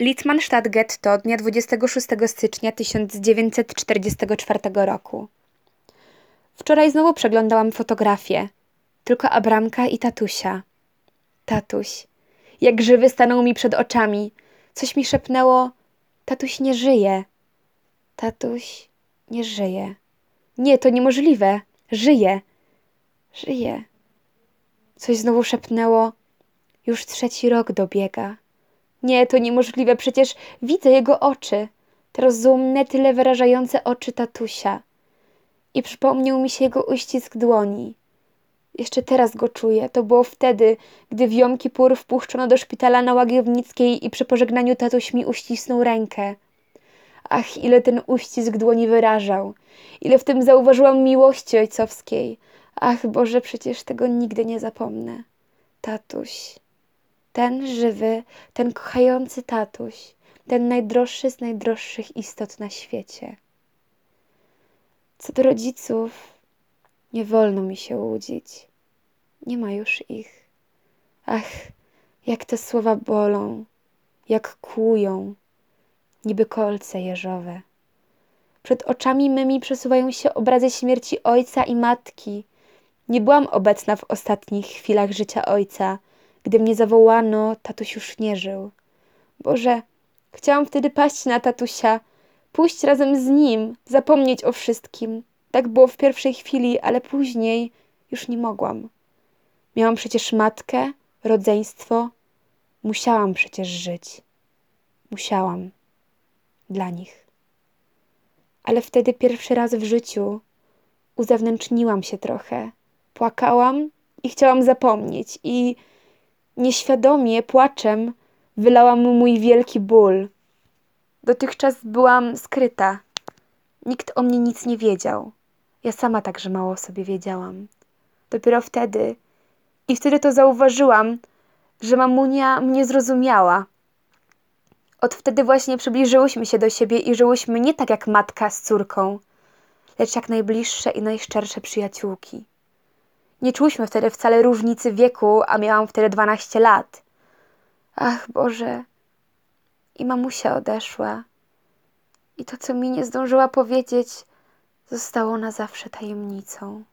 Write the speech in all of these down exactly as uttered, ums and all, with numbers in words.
Litzmannstadt Getto dnia dwudziestego szóstego stycznia tysiąc dziewięćset czterdziestego czwartego roku. Wczoraj znowu przeglądałam fotografię. Tylko Abramka i tatusia. Tatuś. Jak żywy stanął mi przed oczami. Coś mi szepnęło. Tatuś nie żyje. Tatuś nie żyje. Nie, to niemożliwe. Żyje. Żyje. Coś znowu szepnęło. Już trzeci rok dobiega. Nie, to niemożliwe, przecież widzę jego oczy. Te rozumne, tyle wyrażające oczy tatusia. I przypomniał mi się jego uścisk dłoni. Jeszcze teraz go czuję. To było wtedy, gdy w Jom Kippur wpuszczono do szpitala na Łagiewnickiej i przy pożegnaniu tatuś mi uścisnął rękę. Ach, ile ten uścisk dłoni wyrażał. Ile w tym zauważyłam miłości ojcowskiej. Ach, Boże, przecież tego nigdy nie zapomnę. Tatuś. Ten żywy, ten kochający tatuś. Ten najdroższy z najdroższych istot na świecie. Co do rodziców, nie wolno mi się łudzić. Nie ma już ich. Ach, jak te słowa bolą, jak kłują, niby kolce jeżowe. Przed oczami mymi przesuwają się obrazy śmierci ojca i matki. Nie byłam obecna w ostatnich chwilach życia ojca. Gdy mnie zawołano, tatuś już nie żył. Boże, chciałam wtedy paść na tatusia, pójść razem z nim, zapomnieć o wszystkim. Tak było w pierwszej chwili, ale później już nie mogłam. Miałam przecież matkę, rodzeństwo. Musiałam przecież żyć. Musiałam. Dla nich. Ale wtedy pierwszy raz w życiu uzewnętrzniłam się trochę. Płakałam i chciałam zapomnieć i nieświadomie, płaczem, wylałam mój wielki ból. Dotychczas byłam skryta. Nikt o mnie nic nie wiedział. Ja sama także mało sobie wiedziałam. Dopiero wtedy, i wtedy to zauważyłam, że mamunia mnie zrozumiała. Od wtedy właśnie przybliżyłyśmy się do siebie i żyłyśmy nie tak jak matka z córką, lecz jak najbliższe i najszczersze przyjaciółki. Nie czułyśmy wtedy wcale różnicy wieku, a miałam wtedy dwanaście lat. Ach, Boże. I mamusia odeszła. I to, co mi nie zdążyła powiedzieć, zostało na zawsze tajemnicą.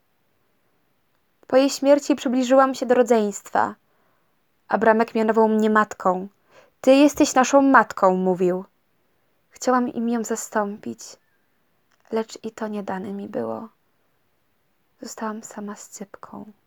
Po jej śmierci przybliżyłam się do rodzeństwa. Abramek mianował mnie matką. Ty jesteś naszą matką, mówił. Chciałam im ją zastąpić, lecz i to nie dane mi było. Zostałam sama z Cypką.